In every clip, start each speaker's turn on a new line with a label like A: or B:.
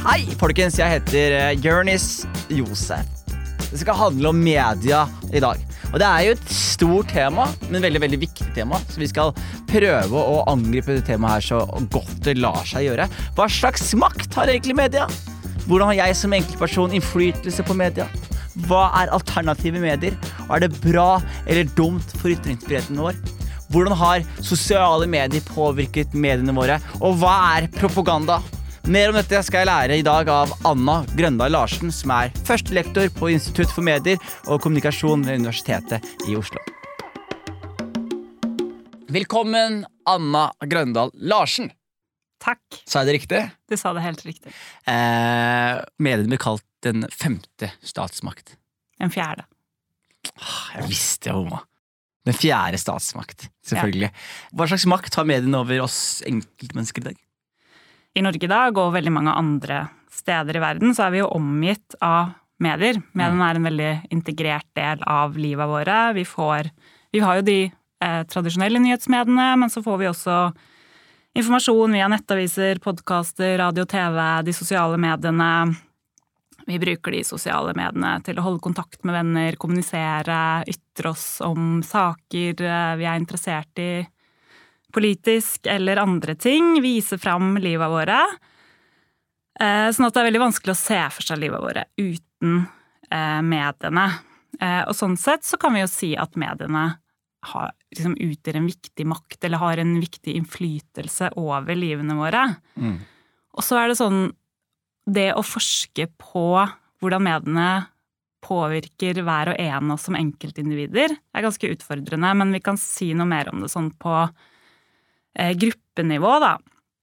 A: Hei, folkens, jeg heter Jonis Josef. Det skal handle om media i dag. Og det jo et stort tema, men veldig, veldig viktig tema. Så vi skal prøve å angripe det temaet her så godt det lar seg gjøre. Hva slags makt har egentlig media? Hvordan har jeg som enkeltperson innflytelse på media? Hva alternative medier? Og det bra eller dumt for ytringsfriheten vår? Hvordan har sosiale medier påvirket mediene våre? Og hva propaganda? Mer om dette skal jeg lære i dag av Anna Grøndal Larsen, som førstelektor på Institutt for Medier og Kommunikasjon ved Universitetet i Oslo. Velkommen, Anna Grøndal Larsen.
B: Takk.
A: Sa jeg det riktig?
B: Du sa det helt riktig.
A: Mediene blir kalt den 5. statsmakt.
B: Den 4.
A: Jeg visste jo hva. Den 4. statsmakt, selvfølgelig. Ja. Hva slags makt har mediene over oss enkeltmennesker i dag?
B: I Norge i dag og veldig mange andre steder i verden så vi jo omgitt av medier. Mediene en veldig integrert del av livet våre. Vi har jo de tradisjonelle nyhetsmediene, men så får vi også informasjon via nettaviser, podcaster, radio, TV, de sosiale mediene. Vi bruker de sosiale mediene til å holde kontakt med venner, kommunisere, ytre oss om saker vi interessert i, politisk eller andre ting, vise fram livet våre. Sånn at det veldig vanskelig å se for seg livet våre uten mediene. Og sånn sett så kan vi jo si at mediene utgjør en viktig makt, eller har en viktig innflytelse over livene våre. Og så det sånn, det å forske på hvordan mediene påvirker hver og en av oss som enkeltindivider, ganske utfordrende, men vi kan si noe mer om det sånn på gruppenivå da.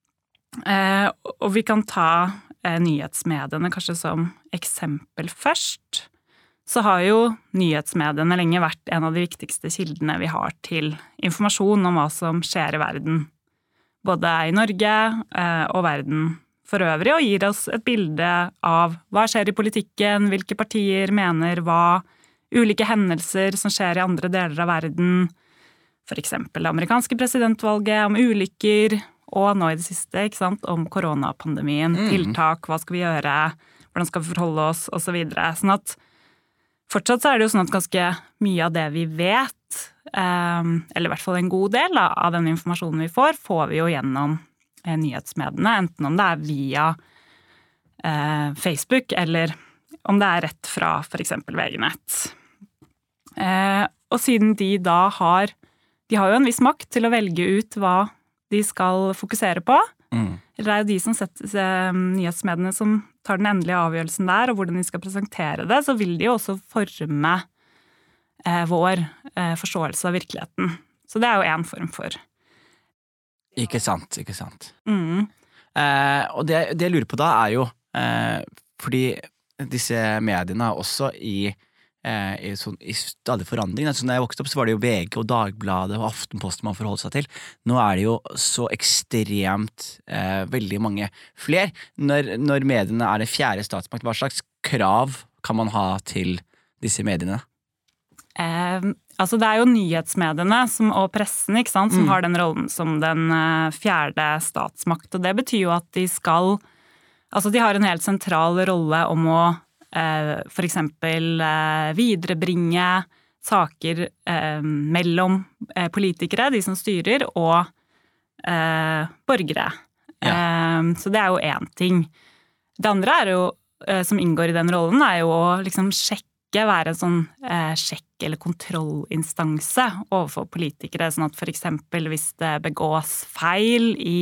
B: Og vi kan ta nyhetsmediene kanskje som eksempel først. Så har jo nyhetsmediene lenge vært en av de viktigste kildene vi har til informasjon om hva som skjer i verden. Både i Norge og verden for øvrig, og gir oss et bilde av hva skjer i politikken, hvilke partier mener hva, ulike hendelser som skjer i andre deler av verden, for eksempel det amerikanske presidentvalget, om ulykker, og nå i det siste, ikke sant, om koronapandemien, tiltak, hva skal vi gjøre, hvordan skal vi forholde oss, og så videre. Sånn at fortsatt så det jo sånn at ganske mye av det vi vet, eller i hvert fall en god del av den informasjonen vi får vi jo gjennom nyhetsmediene, enten om det via Facebook, eller om det rett fra for eksempel VG-nett. Og siden de da har jo en viss makt til å velge ut hva de skal fokusere på. Eller det jo de som setter nyhetsmediene som tar den endelige avgjørelsen der, og hvordan de skal presentere det, så vil de jo også forme vår forståelse av virkeligheten. Så det jo en form for.
A: Ikke sant, ikke sant. Og det jeg lurer på da jo, fordi disse mediene også i stadig forandring. Så når jeg vokste opp så var det jo VG og Dagbladet og Aftenposten man forholdt seg til. Nå det jo så ekstremt veldig mange flere. Når mediene det 4. statsmakt, hva slags krav kan man ha til disse mediene?
B: Altså det jo nyhetsmediene og pressen, ikke sant, som har den rollen som den 4. statsmakt. Og det betyr jo at de har en helt sentral rolle om å for eksempel viderebringe saker mellom politikere, de som styrer, og borgere. Ja. Så det jo en ting. Det andre jo, som inngår i den rollen, jo å liksom sjekke, være en sånn sjekk- eller kontrollinstanse overfor politikere, sånn at for eksempel hvis det begås feil i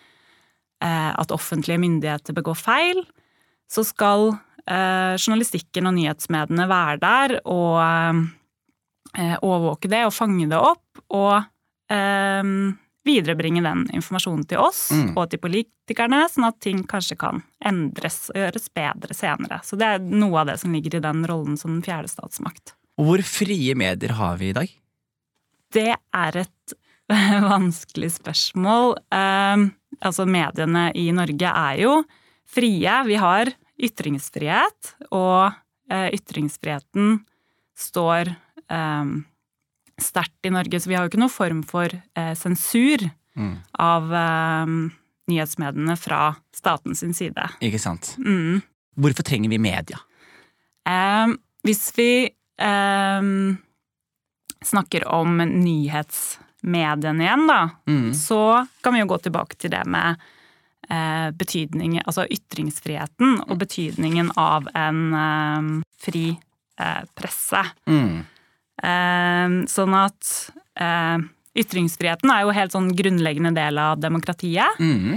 B: at offentlige myndigheter begår feil, så skal journalistikken og nyhetsmediene være der og overvåke det og fange det opp og viderebringe den informasjonen til oss og til politikerne, sånn at ting kanskje kan endres og gjøres bedre senere. Så det noe av det som ligger i den rollen som den 4. statsmakt.
A: Og hvor frie medier har vi i dag?
B: Det et vanskelig spørsmål. Altså mediene i Norge jo frie. Vi har ytringsfrihet, og ytringsfriheten står sterkt i Norge, så vi har jo ikke noen form for sensur av nyhetsmediene fra staten sin side.
A: Ikke sant? Hvorfor trenger vi media?
B: Hvis vi snakker om nyhetsmediene igjen da, så kan vi jo gå tilbake til det med betydningen, altså ytringsfriheten og betydningen av en fri presse. Sånn at ytringsfriheten er jo helt sånn grunnleggende del av demokratiet.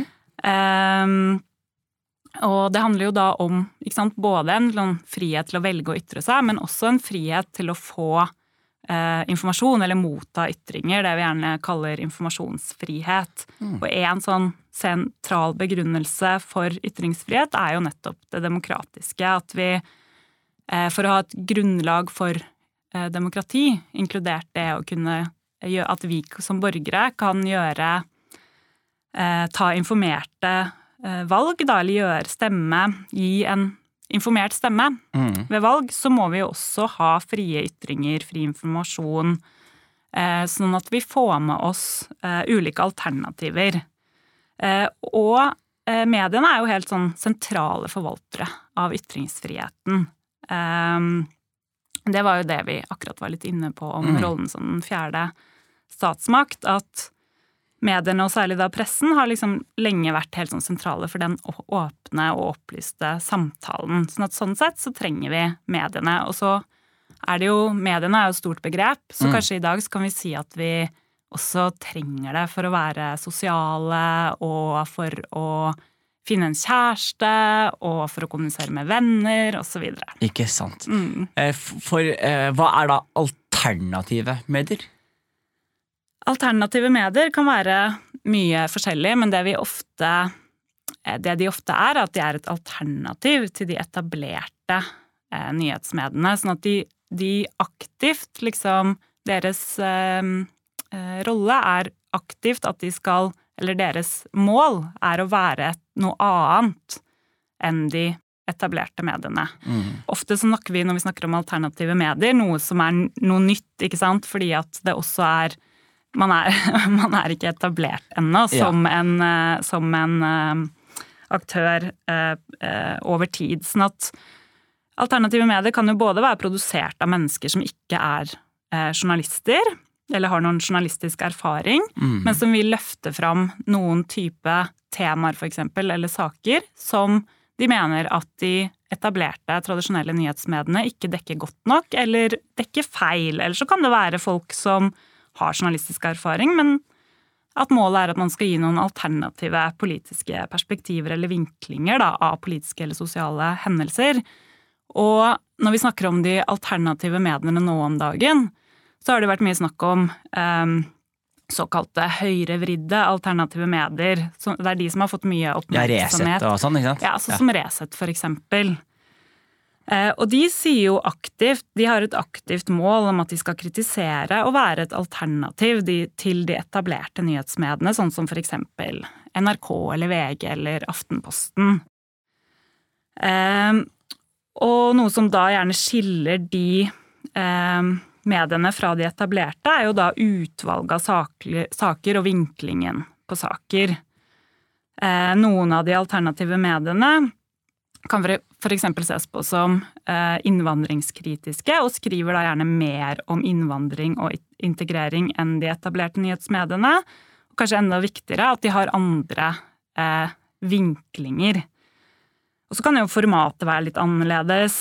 B: Og det handler jo da om, ikke sant, både en sånn frihet til å velge å ytre seg, men også en frihet til å få informasjon eller motta ytringer, det vi gjerne kaller informasjonsfrihet. Og en sånn sentral begrunnelse for ytringsfrihet er jo nettopp det demokratiske, at vi for å ha et grunnlag for demokrati, inkludert det å kunne gjøre at vi som borgere kan ta informerte valg, da, eller gjøre stemme, gi en informert stemme ved valg, så må vi jo også ha frie ytringer, fri informasjon, sånn at vi får med oss ulike alternativer. Og mediene er jo helt sånn sentrale forvaltere av ytringsfriheten. Det var jo det vi akkurat var litt inne på om rollen som den fjerde statsmakt, at mediene, og særlig da pressen, har liksom lenge vært helt sånn sentrale for den åpne og opplyste samtalen. Sånn sett så trenger vi mediene. Og så er det jo, mediene er jo et stort begrep, så kanskje i dag så kan vi si at vi også trenger det for å være sosiale, og for å finne en kjæreste, og for å kommunisere med venner, og så videre.
A: Ikke sant. Hva er da alternative medier?
B: Alternative medier kan være mye forskjellig, men det de ofte er at de er et alternativ til de etablerte nyhetsmediene, sånn at de aktivt, liksom, deres rolle er aktivt at de skal, eller deres mål er å være noe annet enn de etablerte mediene. Ofte så snakker vi, når vi snakker om alternative medier, noe som er noe nytt, ikke sant, fordi at det også er man er ikke etablert ennå som en aktør over tid. Sånn at alternative medier kan jo både være produsert av mennesker som ikke er journalister, eller har noen journalistisk erfaring, men som vil løfte fram noen type temaer for eksempel, eller saker, som de mener at de etablerte tradisjonelle nyhetsmediene ikke dekker godt nok, eller dekker feil. Eller så kan det være folk som har journalistisk erfaring, men at målet er at man skal gi noen alternative politiske perspektiver eller vinklinger da, av politiske eller sosiale hendelser. Og når vi snakker om de alternative mediene nå om dagen, så har det vært mye snakk om såkalte høyrevridde alternative medier. Det er de som har fått mye oppmerksomhet.
A: Resett og sånn, ikke sant?
B: Ja, som Resett for eksempel. Og de sier jo aktivt, de har et aktivt mål om at de skal kritisere og være et alternativ til de etablerte nyhetsmediene, sånn som for eksempel NRK eller VG eller Aftenposten. Og noe som da gjerne skiller de mediene fra de etablerte, er jo da utvalg av saker og vinklingen på saker. Noen av de alternative mediene kan for eksempel ses på som innvandringskritiske, og skriver da gjerne mer om innvandring og integrering enn de etablerte nyhetsmediene. Og kanskje enda viktigere at de har andre vinklinger. Og så kan jo formatet være litt annerledes,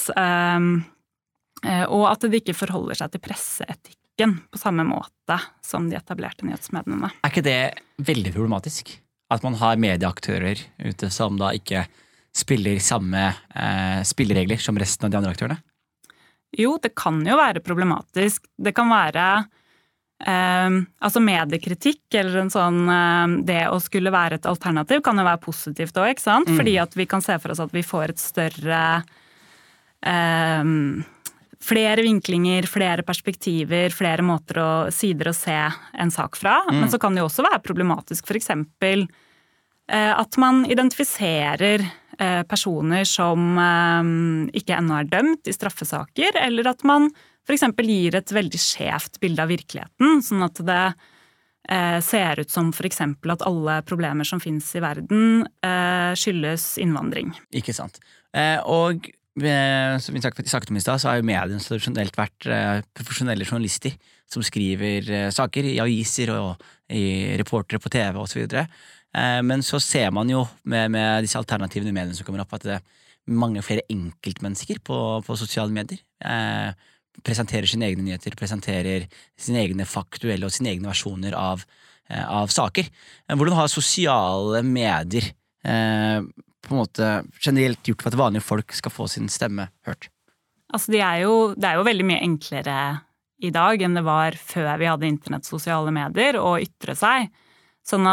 B: og at det ikke forholder seg til presseetikken på samme måte som de etablerte nyhetsmediene.
A: Er ikke det veldig problematisk? At man har medieaktører ute som da ikke spiller samme spilleregler som resten av de andre aktørene?
B: Jo, det kan jo være problematisk. Det kan være altså mediekritikk eller en sånn det å skulle være et alternativ kan jo være positivt også, ikke sant? Fordi at vi kan se for oss at vi får et større flere vinklinger, flere perspektiver, flere måter og sider å se en sak fra. Men så kan det jo også være problematisk, for eksempel at man identifiserer personer som ikke ennå er dømt i straffesaker, eller at man for eksempel gir et veldig skjevt bilde av virkeligheten, sånn at det ser ut som for eksempel at alle problemer som finnes i verden skyldes innvandring.
A: Ikke sant. Og som vi sagt om i sted, så har jo mediene tradisjonelt vært profesjonelle journalister som skriver saker i aviser og i reportere på TV og så videre. Men så ser man jo med disse alternativene mediene som kommer opp at det mange flere enkeltmennesker på sosiale medier presenterer sine egne nyheter, presenterer sine egne faktuelle og sine egne versjoner av saker. Hvordan har sosiale medier på en måte generelt gjort for at vanlige folk skal få sin stemme hørt?
B: Altså det er jo veldig mye enklere i dag enn det var før vi hadde internett, sosiale medier, å ytre seg. Sånn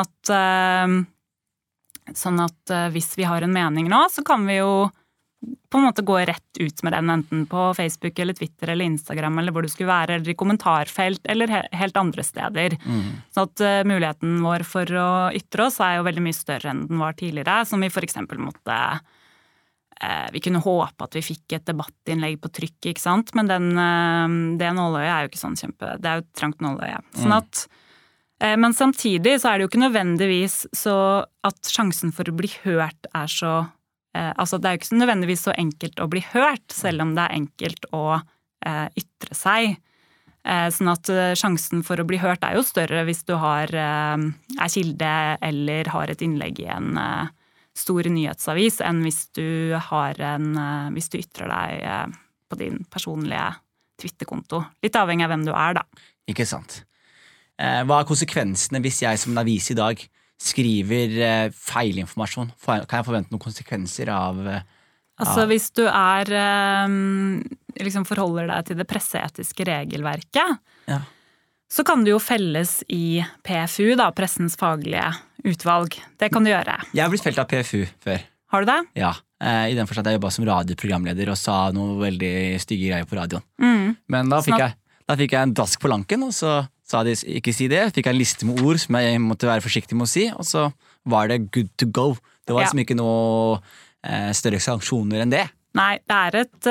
B: at hvis vi har en mening nå, så kan vi jo på en måte gå rett ut med den, enten på Facebook eller Twitter eller Instagram, eller hvor det skulle være, eller i kommentarfelt, eller helt andre steder. Så at muligheten vår for å ytre oss er jo veldig mye større enn den var tidligere, som vi for eksempel måtte vi kunne håpe at vi fikk et debattinnlegg på trykk, ikke sant? Men det nåløyet er jo ikke sånn det er jo et trangt nåløye. Sånn at, men samtidig så er det jo ikke nødvendigvis så at sjansen for å bli hørt er så altså det er jo ikke nødvendigvis så enkelt å bli hørt, selv om det er enkelt å ytre seg. Sånn at sjansen for å bli hørt er jo større hvis du er kilde eller har et innlegg i en stor nyhetsavis, enn hvis du ytrer deg på din personlige Twitter-konto. Litt avhengig av hvem du er, da. Ikke
A: sant. Hva er konsekvensene hvis jeg som en avis i dag skriver feilinformasjon? Kan jeg forvente noen konsekvenser av
B: Altså hvis du liksom forholder deg til det presseetiske regelverket, så kan du jo felles i PFU, da, pressens faglige utvalg. Det kan du gjøre. Jeg
A: har blitt felt av PFU før.
B: Har du det?
A: Ja, i den forstand at jeg jobbet som radioprogramleder og sa noe veldig stygge greier på radioen. Men da fikk jeg en dask på lanken, og så sa de ikke si det. Fikk jeg en liste med ord som jeg måtte være forsiktig med å si, og så var det good to go. Det var liksom ikke noe større sanksjoner enn det.
B: Nei, det er et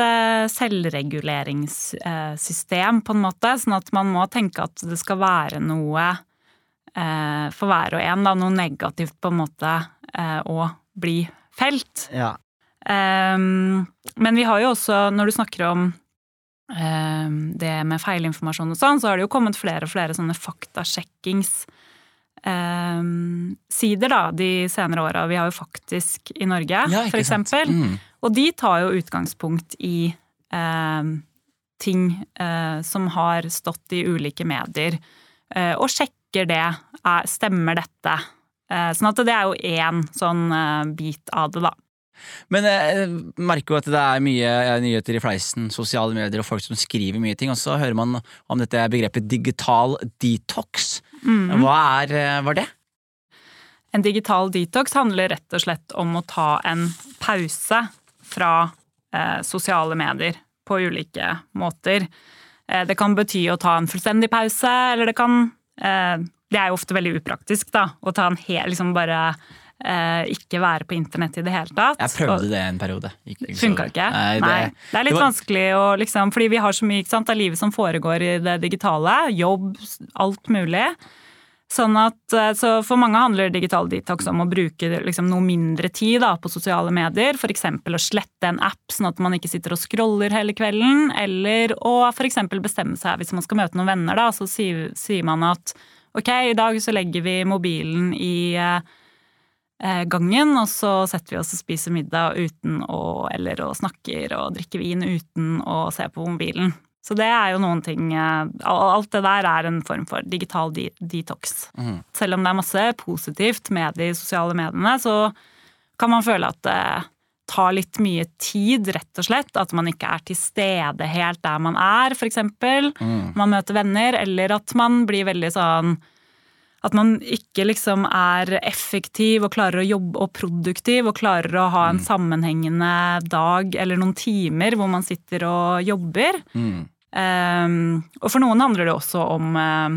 B: selvreguleringssystem på en måte, sånn at man må tenke at det skal være noe for hver og en, da, noe negativt på en måte å bli felt. Ja. Men vi har jo også, når du snakker om det med feilinformasjon og sånn, så har det jo kommet flere og flere sånne faktasjekkings sider da, de senere årene. Vi har jo Faktisk i Norge, for eksempel. Og de tar jo utgangspunkt i ting som har stått i ulike medier, og sjekker det. Stemmer dette? Sånn at det er jo en sånn bit av det da.
A: Men jeg merker jo at det er mye nyheter i fleisen, sosiale medier og folk som skriver mye ting, og så hører man om dette begrepet digital detox. Hva er det?
B: En digital detox handler rett og slett om å ta en pause fra sosiale medier på ulike måter. Det kan bety å ta en fullstendig pause, eller det er jo ofte veldig upraktisk da, å ta en liksom bare ikke være på internett i det hele tatt.
A: Jeg prøvde det en periode.
B: Funker ikke? Nei. Det er litt vanskelig å liksom, fordi vi har så mye, ikke sant, av livet som foregår i det digitale, jobb, alt mulig. Sånn at, så for mange handler digital detox om å bruke liksom noe mindre tid da, på sosiale medier, for eksempel å slette en app sånn at man ikke sitter og scroller hele kvelden, eller å for eksempel bestemme seg hvis man skal møte noen venner da, så sier man at ok, i dag så legger vi mobilen i gangen, og så setter vi oss og spiser middag eller snakker og drikker vin uten å se på mobilen. Så det er jo noen ting, alt det der er en form for digital detox. Selv om det er masse positivt med de sosiale mediene, så kan man føle at det tar litt mye tid, rett og slett, at man ikke er til stede helt der man er, for eksempel. Man møter venner, eller at man blir veldig sånn at man ikke liksom er effektiv og klarer å jobbe og produktiv og klarer å ha en sammenhengende dag eller noen timer hvor man sitter og jobber. Og for noen handler det også om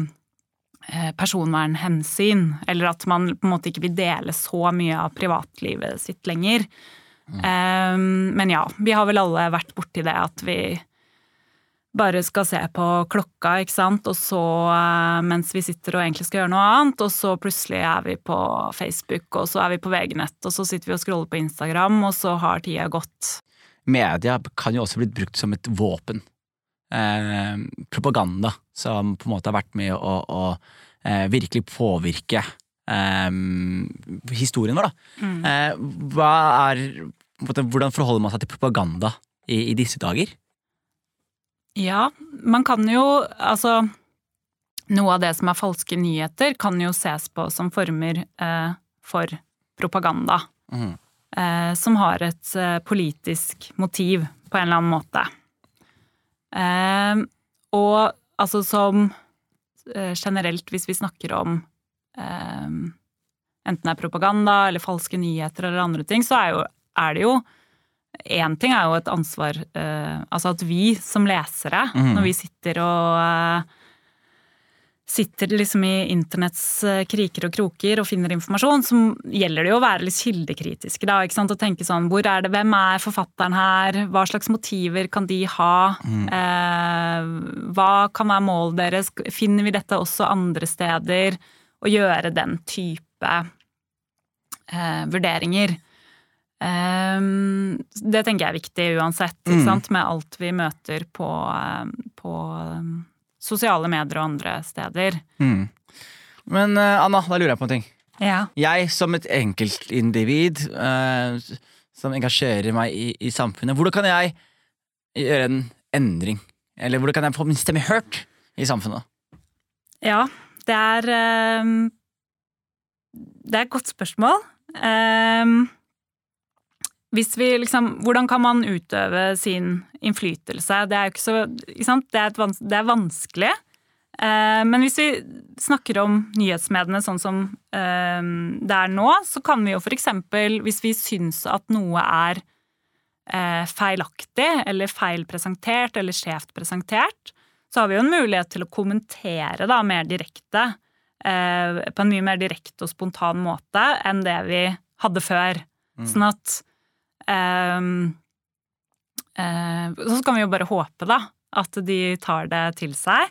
B: personvernhensyn, eller at man på en måte ikke vil dele så mye av privatlivet sitt lenger. Men ja, vi har vel alle vært borti det at vi bare skal se på klokka, ikke sant? Og så, mens vi sitter og egentlig skal gjøre noe annet, og så plutselig vi på Facebook, og så vi på VG-nett, og så sitter vi og scroller på Instagram, og så har tida gått.
A: Media kan jo også blitt brukt som et våpen. Propaganda, som på en måte har vært med å virkelig påvirke historien vår, da. Hvordan forholder man seg til propaganda i disse dager?
B: Ja, man kan jo, altså, noe av det som falske nyheter kan jo ses på som former for propaganda, som har et politisk motiv på en eller annen måte. Og altså som generelt, hvis vi snakker om enten det propaganda eller falske nyheter eller andre ting, så det jo en ting jo et ansvar, altså at vi som lesere, når vi sitter liksom i internetts kriker og kroker og finner informasjon, så gjelder det jo å være litt kildekritiske da, ikke sant? Og tenke sånn, hvem forfatteren her, hva slags motiver kan de ha, hva kan være målet deres, finner vi dette også andre steder, og gjøre den type vurderinger. Det tenker jeg viktig uansett, ikke sant? Med alt vi møter på sosiale medier og andre steder.
A: Men Anna, da lurer jeg på en ting.
B: Ja. Jeg
A: som et enkelt individ som engasjerer meg i samfunnet, hvordan kan jeg gjøre en endring? Eller hvordan kan jeg få min stemme hørt i samfunnet?
B: Ja, det et godt spørsmål. Hvis vi liksom, hvordan kan man utøve sin innflytelse? Det jo ikke så, ikke sant? Det vanskelig. Men hvis vi snakker om nyhetsmediene sånn som det nå, så kan vi jo for eksempel, hvis vi syns at noe feilaktig, eller feilpresentert, eller skjevt presentert, så har vi jo en mulighet til å kommentere da, mer direkte, på en mye mer direkte og spontan måte enn det vi hadde før. Sånn at så kan vi jo bare håpe da at de tar det til seg.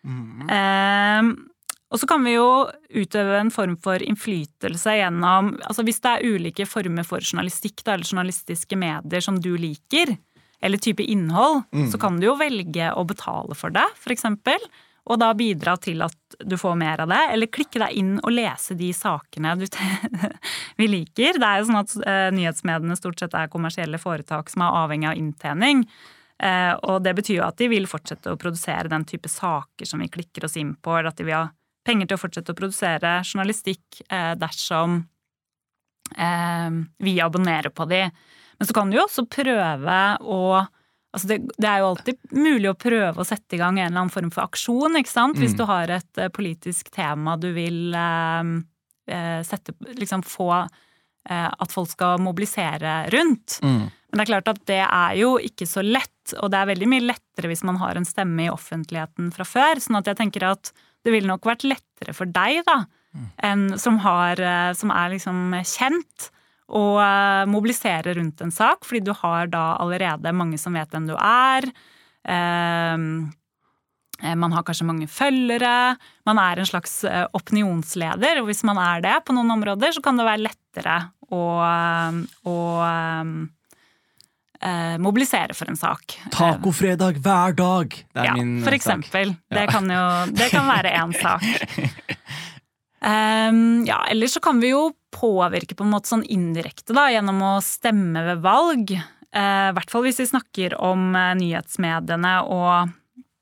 B: Og så kan vi jo utøve en form for innflytelse gjennom, altså hvis det ulike former for journalistikk da, eller journalistiske medier som du liker, eller type innhold, så kan du jo velge å betale for det, for eksempel, og da bidra til at du får mer av det, eller klikke deg inn og lese de sakene vi liker. Det jo sånn at nyhetsmediene stort sett kommersielle foretak som avhengig av inntjening, og det betyr jo at de vil fortsette å produsere den type saker som vi klikker oss inn på, eller at de vil ha penger til å fortsette å produsere journalistikk dersom vi abonnerer på de. Men så kan du jo også prøve å altså det jo alltid mulig å prøve å sette i gang en eller annen form for aksjon, ikke sant? Hvis du har et politisk tema du vil liksom få at folk skal mobilisere rundt. Men det klart at det jo ikke så lett, og det veldig mye lettere hvis man har en stemme i offentligheten fra før, sånn at jeg tenker at det ville nok vært lettere for deg da, som liksom kjent, og mobilisere rundt en sak, fordi du har da allerede mange som vet hvem du man har kanskje mange følgere, man en slags opinionsleder, og hvis man det på noen områder, så kan det være lettere å mobilisere for en sak.
A: Tacofredag hver dag!
B: Ja, for eksempel. Det kan være en sak. Ja, ellers så kan vi jo påvirke på en måte sånn indirekte da, gjennom å stemme ved valg. I hvert fall hvis vi snakker om nyhetsmediene og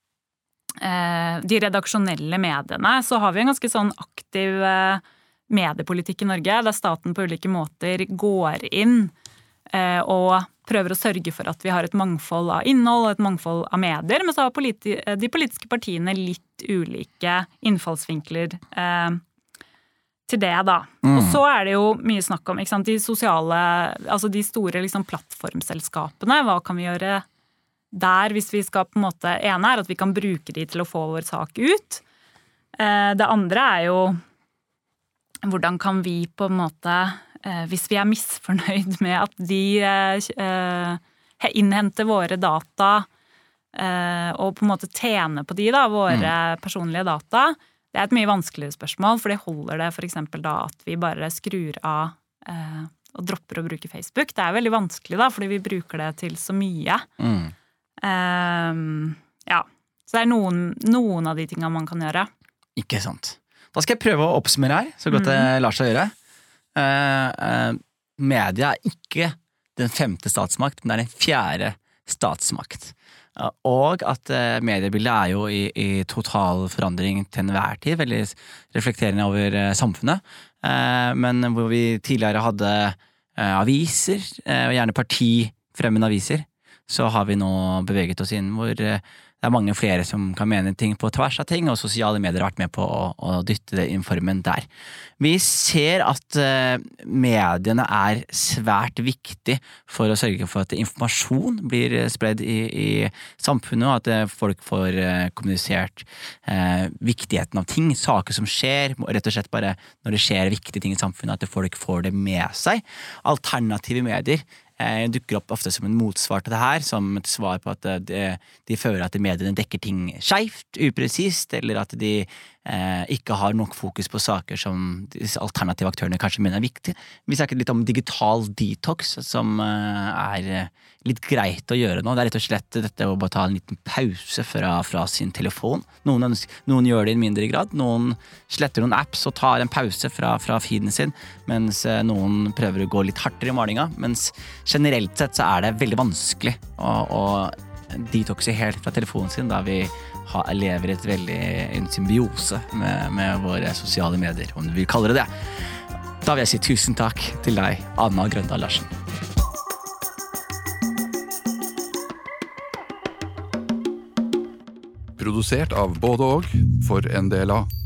B: de redaksjonelle mediene, så har vi en ganske sånn aktiv mediepolitikk i Norge, der staten på ulike måter går inn og prøver å sørge for at vi har et mangfold av innhold og et mangfold av medier, men så har de politiske partiene litt ulike innfallsvinkler til det da. Og så det jo mye snakk om, ikke sant, de sosiale, altså de store liksom plattformselskapene, hva kan vi gjøre der hvis vi skal på en måte, ene at vi kan bruke de til å få vår sak ut. Det andre jo, hvordan kan vi på en måte, hvis vi misfornøyd med at de innhenter våre data og på en måte tjene på de da, våre personlige data, det et mye vanskeligere spørsmål, for det holder det for eksempel da at vi bare skrur av og dropper å bruke Facebook. Det veldig vanskelig da, fordi vi bruker det til så mye. Ja, så det noen av de tingene man kan gjøre.
A: Ikke sant. Da skal jeg prøve å oppsummere her, så godt det lar seg gjøre. Media ikke den 5. statsmakt, men det den 4. statsmakt. Og at mediebildet jo i total forandring til enhver tid, veldig reflekterende over samfunnet. Men hvor vi tidligere hadde aviser, og gjerne partifremmende aviser, så har vi nå beveget oss inn hvor det mange flere som kan mene ting på tvers av ting, og sosiale medier har vært med på å dytte det inn formen der. Vi ser at mediene svært viktig for å sørge for at informasjon blir spredd i samfunnet, og at folk får kommunisert viktigheten av ting, saker som skjer, rett og slett bare når det skjer viktige ting i samfunnet, at folk får det med seg. Alternative medier dukker opp ofte som en motsvar til det her, som et svar på at de føler at mediene dekker ting skjevt, upresist, eller at de ikke har nok fokus på saker som disse alternative aktørene kanskje mener viktig. Vi snakker litt om digital detox, som litt greit å gjøre nå. Det rett og slett dette å bare ta en liten pause fra sin telefon. Noen gjør det i mindre grad, noen sletter noen apps og tar en pause fra feeden sin, mens noen prøver å gå litt hardere i malinga, mens generelt sett så det veldig vanskelig å detoxe helt fra telefonen sin, da vi lever en symbiose med våre sosiale medier, om du vil kalle det. Da vil jeg si tusen takk til deg, Anna Grøndal Larsen.
C: Produsert av både og for NDLA.